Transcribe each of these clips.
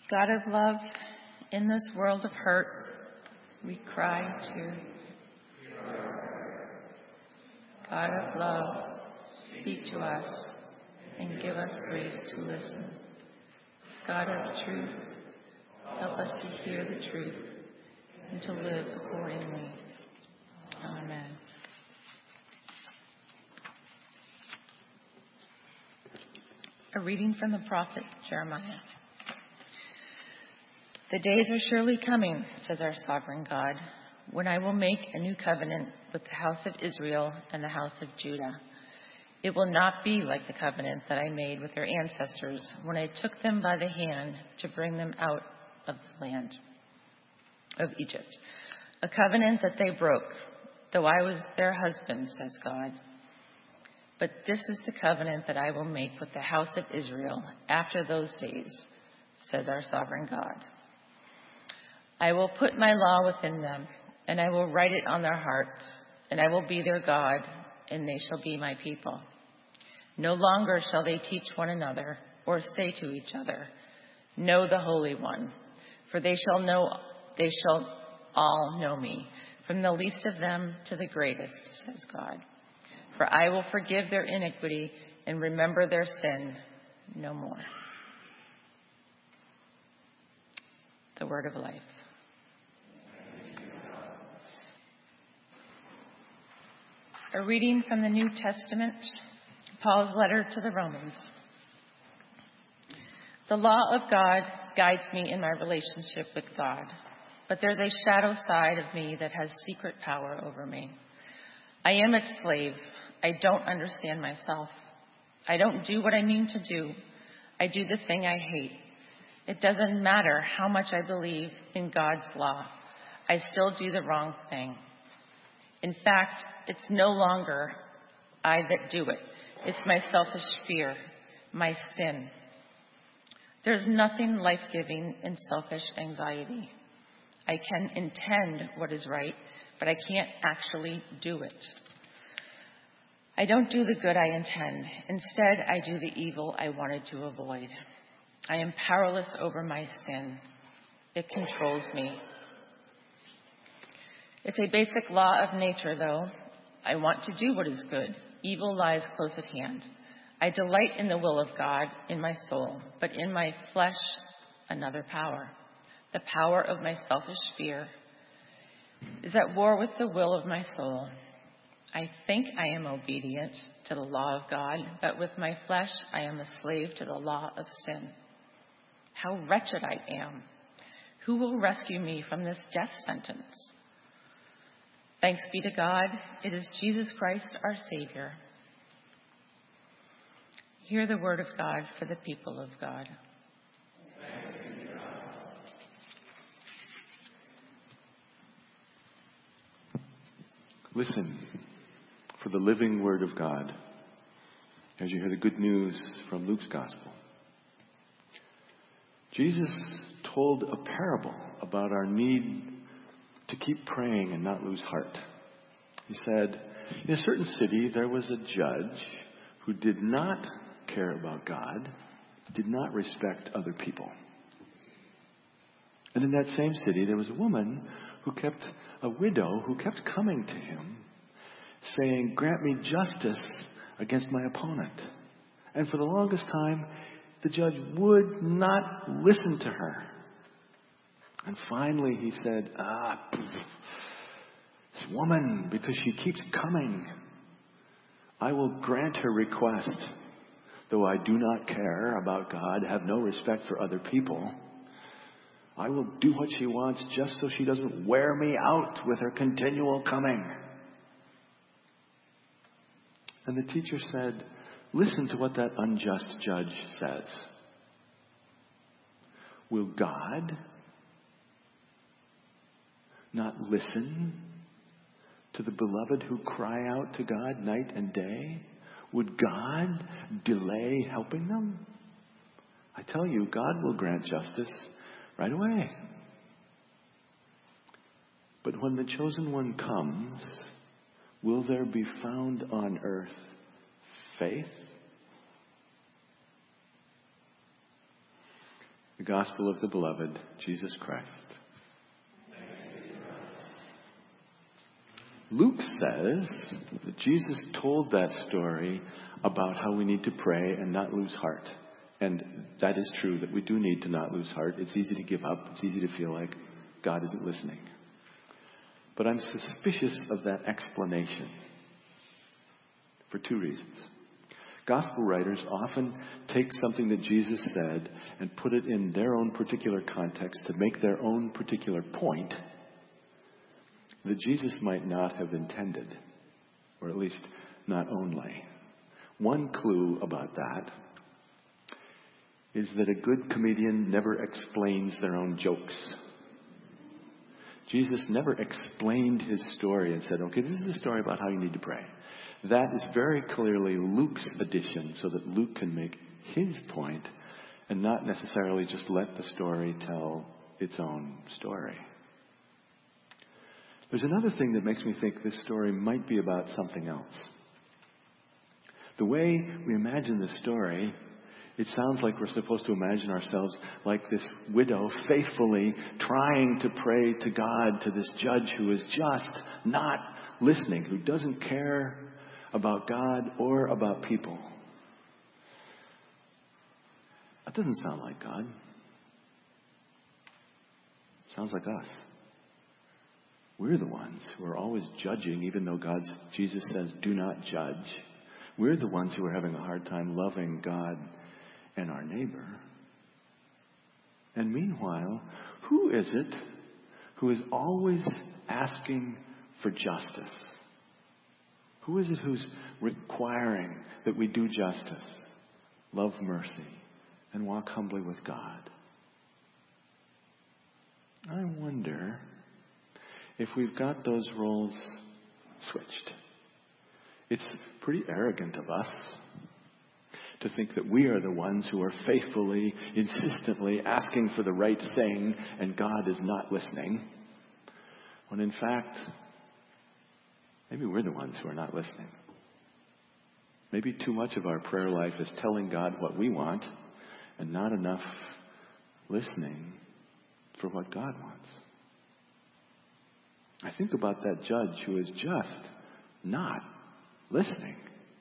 God of love, in this world of hurt, we cry to. God of love, speak to us and give us grace to listen. God of truth, help us to hear the truth and to live accordingly. Amen. A reading from the prophet Jeremiah. The days are surely coming, says our sovereign God, when I will make a new covenant with the house of Israel and the house of Judah. It will not be like the covenant that I made with their ancestors when I took them by the hand to bring them out of the land of Egypt, a covenant that they broke, though I was their husband, says God. But this is the covenant that I will make with the house of Israel after those days, says our sovereign God. I will put my law within them, and I will write it on their hearts, and I will be their God, and they shall be my people. No longer shall they teach one another or say to each other, know the Holy One, for they shall all know me, from the least of them to the greatest, says God. For I will forgive their iniquity and remember their sin no more. The word of life. A reading from the New Testament, Paul's letter to the Romans. The law of God guides me in my relationship with God, but there's a shadow side of me that has secret power over me. I am its slave. I don't understand myself. I don't do what I mean to do. I do the thing I hate. It doesn't matter how much I believe in God's law. I still do the wrong thing. In fact, it's no longer I that do it. It's my selfish fear, my sin. There's nothing life-giving in selfish anxiety. I can intend what is right, but I can't actually do it. I don't do the good I intend. Instead, I do the evil I wanted to avoid. I am powerless over my sin. It controls me. It's a basic law of nature, though. I want to do what is good. Evil lies close at hand. I delight in the will of God in my soul, but in my flesh, another power. The power of my selfish fear is at war with the will of my soul. I think I am obedient to the law of God, but with my flesh I am a slave to the law of sin. How wretched I am! Who will rescue me from this death sentence? Thanks be to God, it is Jesus Christ our Savior. Hear the word of God for the people of God. Listen for the living word of God as you hear the good news from Luke's gospel. Jesus told a parable about our need to keep praying and not lose heart. He said, in a certain city there was a judge who did not care about God, did not respect other people. And in that same city there was a widow who kept coming to him saying, grant me justice against my opponent. And for the longest time, the judge would not listen to her. And finally he said, this woman, because she keeps coming, I will grant her request. Though I do not care about God, have no respect for other people, I will do what she wants just so she doesn't wear me out with her continual coming. And the teacher said, listen to what that unjust judge says. Will God not listen to the beloved who cry out to God night and day? Would God delay helping them? I tell you, God will grant justice right away. But when the chosen one comes, will there be found on earth faith? The gospel of the beloved, Jesus Christ. Luke says that Jesus told that story about how we need to pray and not lose heart. And that is true, that we do need to not lose heart. It's easy to give up. It's easy to feel like God isn't listening. But I'm suspicious of that explanation for two reasons. Gospel writers often take something that Jesus said and put it in their own particular context to make their own particular point that Jesus might not have intended, or at least not only. One clue about that is that a good comedian never explains their own jokes. Jesus never explained his story and said, okay, this is a story about how you need to pray. That is very clearly Luke's addition so that Luke can make his point and not necessarily just let the story tell its own story. There's another thing that makes me think this story might be about something else. The way we imagine the story, it sounds like we're supposed to imagine ourselves like this widow faithfully trying to pray to God, to this judge who is just not listening, who doesn't care about God or about people. That doesn't sound like God. It sounds like us. We're the ones who are always judging, even though Jesus says, do not judge. We're the ones who are having a hard time loving God and our neighbor. And meanwhile, who is it who is always asking for justice? Who is it who's requiring that we do justice, love mercy, and walk humbly with God? I wonder if we've got those roles switched. It's pretty arrogant of us to think that we are the ones who are faithfully, insistently asking for the right thing and God is not listening. When in fact, maybe we're the ones who are not listening. Maybe too much of our prayer life is telling God what we want and not enough listening for what God wants. I think about that judge who is just not listening.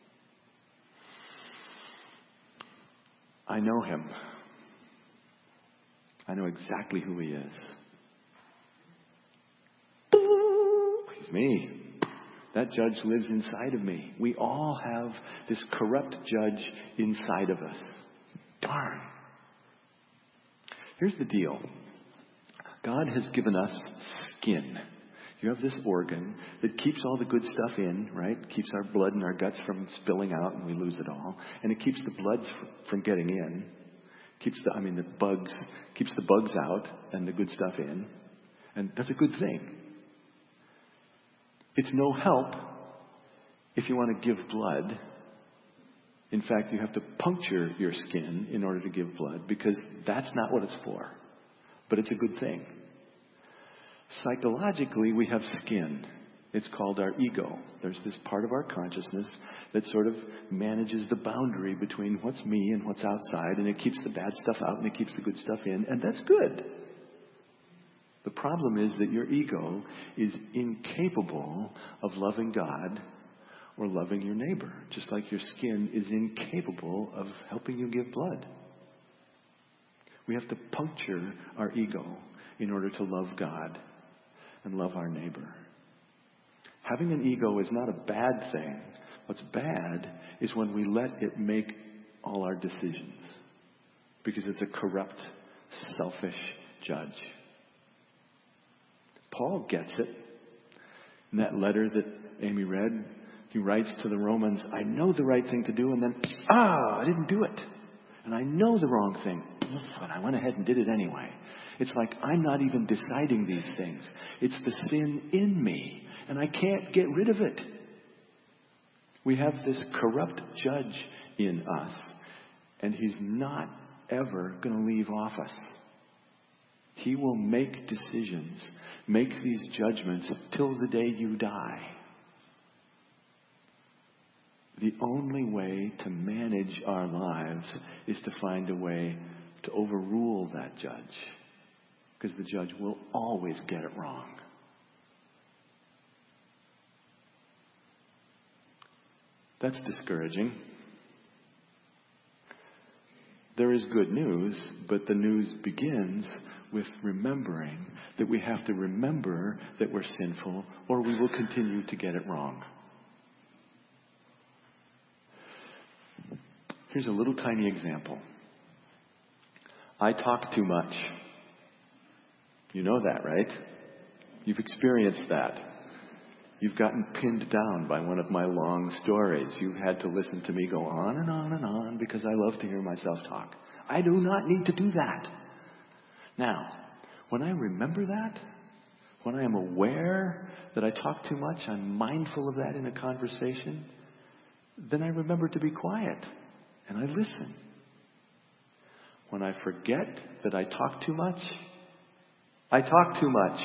I know him. I know exactly who he is. He's me. That judge lives inside of me. We all have this corrupt judge inside of us. Darn. Here's the deal. God has given us skin. You have this organ that keeps all the good stuff in, right? Keeps our blood and our guts from spilling out and we lose it all. And it keeps the blood from getting in. Keeps the bugs out and the good stuff in. And that's a good thing. It's no help if you want to give blood. In fact, you have to puncture your skin in order to give blood because that's not what it's for. But it's a good thing. Psychologically, we have skin. It's called our ego. There's this part of our consciousness that sort of manages the boundary between what's me and what's outside, and it keeps the bad stuff out and it keeps the good stuff in, and that's good. The problem is that your ego is incapable of loving God or loving your neighbor, just like your skin is incapable of helping you give blood. We have to puncture our ego in order to love God and love our neighbor. Having an ego is not a bad thing. What's bad is when we let it make all our decisions, because it's a corrupt, selfish judge. Paul gets it. In that letter that Amy read, he writes to the Romans, I know the right thing to do, and then, I didn't do it. And I know the wrong thing, but I went ahead and did it anyway. It's like I'm not even deciding these things. It's the sin in me, and I can't get rid of it. We have this corrupt judge in us, and he's not ever going to leave office. He will make decisions, make these judgments till the day you die. The only way to manage our lives is to find a way to overrule that judge, because the judge will always get it wrong. That's discouraging. There is good news, but the news begins with remembering that we have to remember that we're sinful, or we will continue to get it wrong. Here's a little tiny example. I talk too much. You know that, right? You've experienced that. You've gotten pinned down by one of my long stories. You've had to listen to me go on and on and on because I love to hear myself talk. I do not need to do that. Now, when I remember that, when I am aware that I talk too much, I'm mindful of that in a conversation, then I remember to be quiet and I listen. When I forget that I talk too much, I talk too much.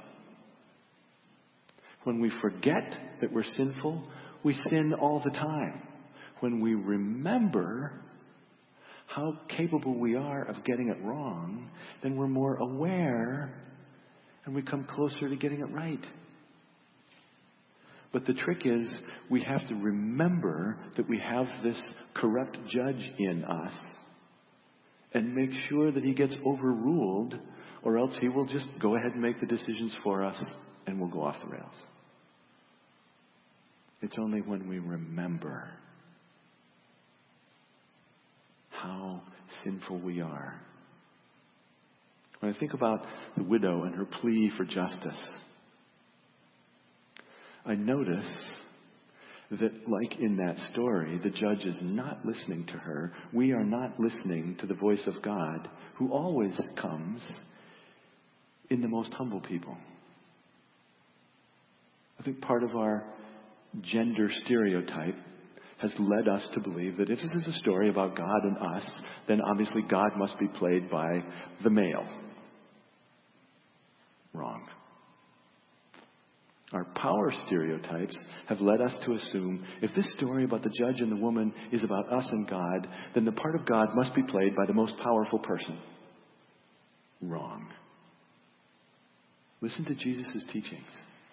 When we forget that we're sinful, we sin all the time. When we remember how capable we are of getting it wrong, then we're more aware and we come closer to getting it right. But the trick is we have to remember that we have this corrupt judge in us and make sure that he gets overruled, or else he will just go ahead and make the decisions for us and we'll go off the rails. It's only when we remember how sinful we are. When I think about the widow and her plea for justice, I notice that, like in that story, the judge is not listening to her. We are not listening to the voice of God, who always comes in the most humble people. I think part of our gender stereotype has led us to believe that if this is a story about God and us, then obviously God must be played by the male. Wrong. Our power stereotypes have led us to assume if this story about the judge and the woman is about us and God, then the part of God must be played by the most powerful person. Wrong. Listen to Jesus' teachings.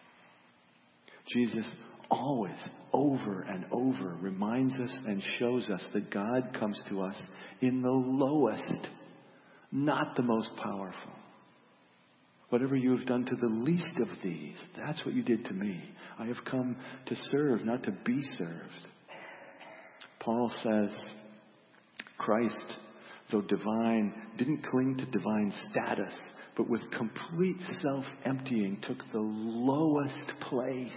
Jesus always, over and over, reminds us and shows us that God comes to us in the lowest, not the most powerful. Whatever you have done to the least of these, that's what you did to me. I have come to serve, not to be served. Paul says, Christ, though divine, didn't cling to divine status, but with complete self-emptying, took the lowest place.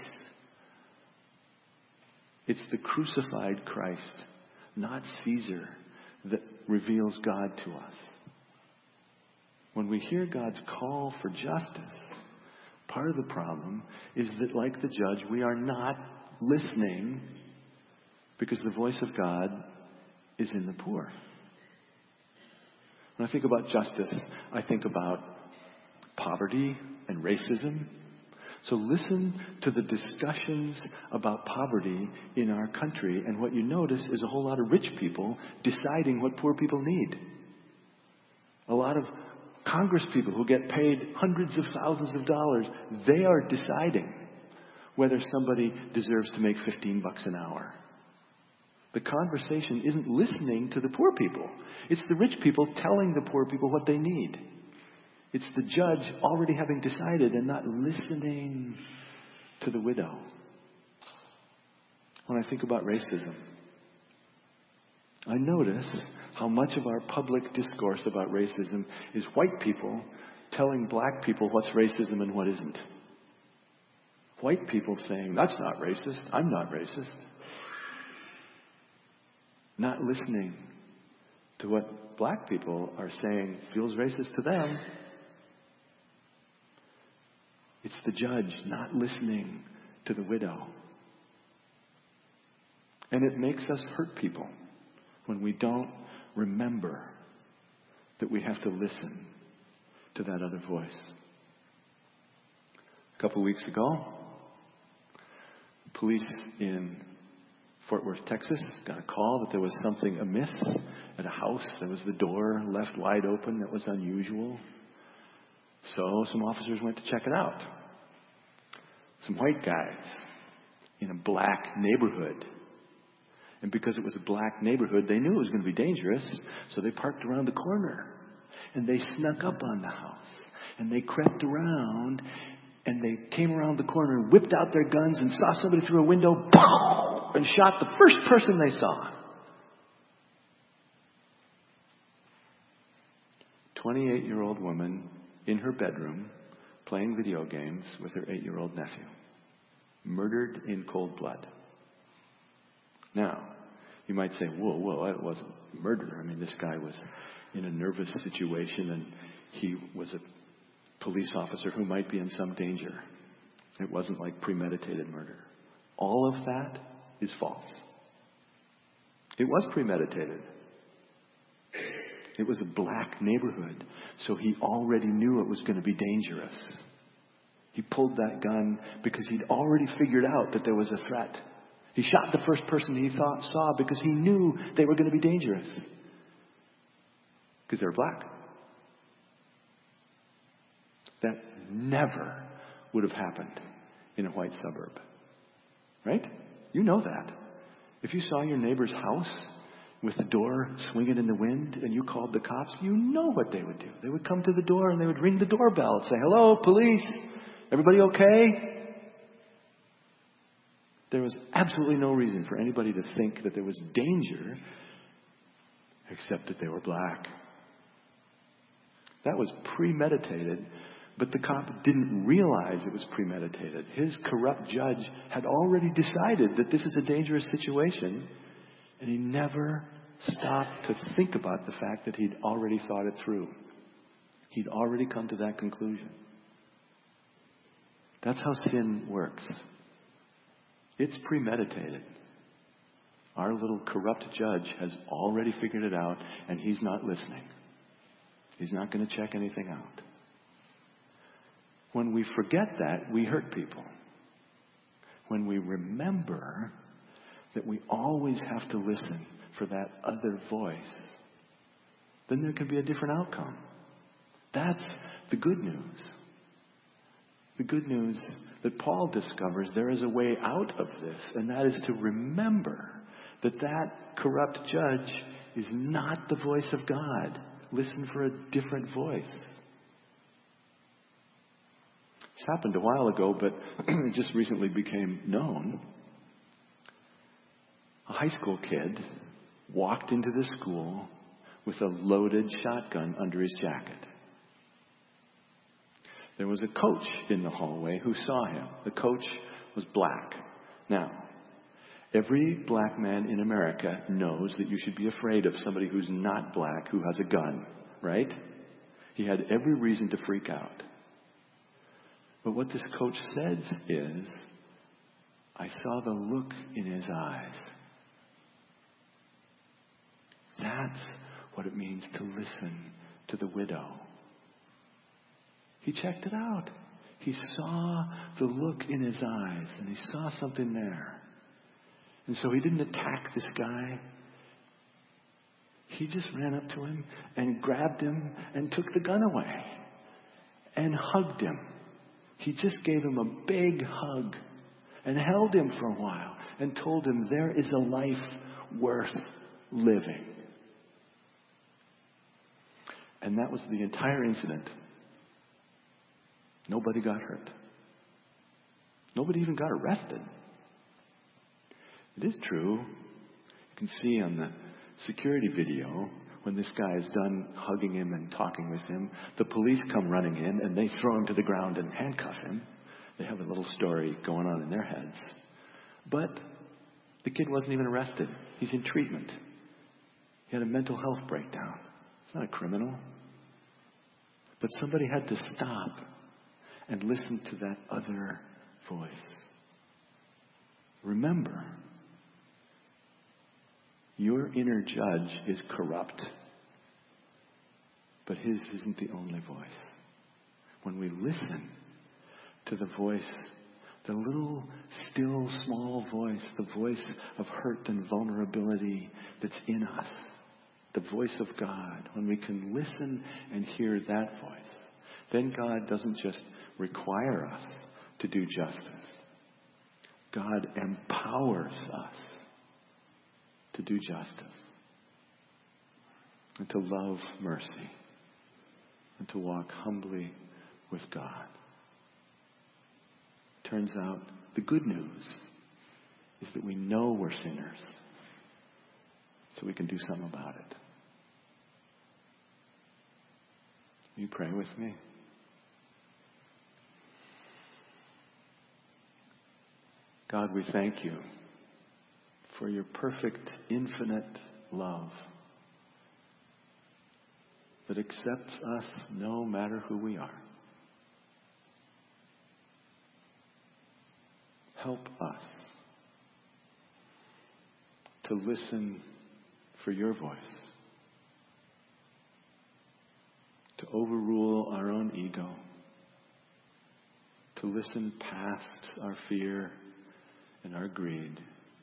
It's the crucified Christ, not Caesar, that reveals God to us. When we hear God's call for justice, part of the problem is that, like the judge, we are not listening because the voice of God is in the poor. When I think about justice, I think about poverty and racism. So listen to the discussions about poverty in our country, and what you notice is a whole lot of rich people deciding what poor people need. A lot of Congress people who get paid hundreds of thousands of dollars, they are deciding whether somebody deserves to make $15 an hour. The conversation isn't listening to the poor people. It's the rich people telling the poor people what they need. It's the judge already having decided and not listening to the widow. When I think about racism, I notice how much of our public discourse about racism is white people telling black people what's racism and what isn't. White people saying, that's not racist, I'm not racist. Not listening to what black people are saying feels racist to them. It's the judge not listening to the widow. And it makes us hurt people when we don't remember that we have to listen to that other voice. A couple weeks ago, police in Fort Worth, Texas, got a call that there was something amiss at a house. There was the door left wide open that was unusual. So some officers went to check it out. Some white guys in a black neighborhood. And because it was a black neighborhood, they knew it was going to be dangerous. So they parked around the corner. And they snuck up on the house. And they crept around. And they came around the corner and whipped out their guns and saw somebody through a window. And shot the first person they saw. 28-year-old woman in her bedroom playing video games with her 8-year-old nephew. Murdered in cold blood. Now, you might say, whoa, that wasn't murder. I mean, this guy was in a nervous situation and he was a police officer who might be in some danger. It wasn't like premeditated murder. All of that is false. It was premeditated. It was a black neighborhood, so he already knew it was going to be dangerous. He pulled that gun because he'd already figured out that there was a threat. He shot the first person he saw because he knew they were going to be dangerous. Because they were black. That never would have happened in a white suburb. Right? You know that. If you saw your neighbor's house with the door swinging in the wind and you called the cops, you know what they would do. They would come to the door and they would ring the doorbell and say, "Hello, police. Everybody okay?" There was absolutely no reason for anybody to think that there was danger except that they were black. That was premeditated. But the cop didn't realize it was premeditated. His corrupt judge had already decided that this is a dangerous situation. And he never stopped to think about the fact that he'd already thought it through. He'd already come to that conclusion. That's how sin works. It's premeditated. Our little corrupt judge has already figured it out, and he's not listening. He's not going to check anything out. When we forget that, we hurt people. When we remember that we always have to listen for that other voice, then there can be a different outcome. That's the good news. The good news that Paul discovers there is a way out of this, and that is to remember that that corrupt judge is not the voice of God. Listen for a different voice. This happened a while ago, but it just recently became known. A high school kid walked into the school with a loaded shotgun under his jacket. There was a coach in the hallway who saw him. The coach was black. Now, every black man in America knows that you should be afraid of somebody who's not black who has a gun, right? He had every reason to freak out. But what this coach says is, "I saw the look in his eyes." That's what it means to listen to the widow. He checked it out. He saw the look in his eyes, and he saw something there. And so he didn't attack this guy. He just ran up to him and grabbed him and took the gun away and hugged him. He just gave him a big hug and held him for a while and told him there is a life worth living. And that was the entire incident. Nobody got hurt. Nobody even got arrested. It is true. You can see on the security video, when this guy is done hugging him and talking with him, the police come running in and they throw him to the ground and handcuff him. They have a little story going on in their heads. But the kid wasn't even arrested. He's in treatment. He had a mental health breakdown. He's not a criminal. But somebody had to stop and listen to that other voice. Remember, your inner judge is corrupt, but his isn't the only voice. When we listen to the voice The little, still, small voice, the voice of hurt and vulnerability that's in us. The voice of God. When we can listen and hear that voice, then God doesn't just require us to do justice. God empowers us to do justice and to love mercy and to walk humbly with God. Turns out the good news is that we know we're sinners, so we can do something about it. Will you pray with me? God, we thank you for your perfect, infinite love that accepts us no matter who we are. Help us to listen for your voice, to overrule our own ego, to listen past our fear and our greed,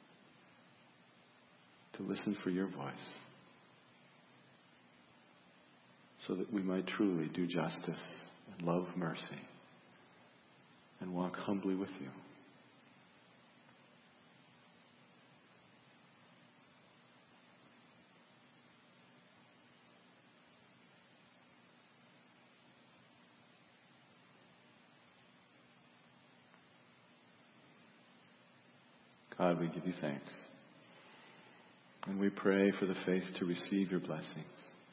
to listen for your voice, so that we might truly do justice and love mercy and walk humbly with you. God, we give you thanks. And we pray for the faith to receive your blessings,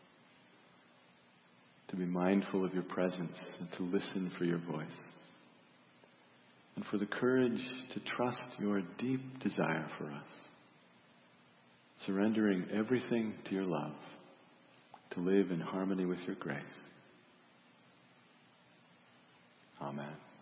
to be mindful of your presence and to listen for your voice, and for the courage to trust your deep desire for us, surrendering everything to your love, to live in harmony with your grace. Amen.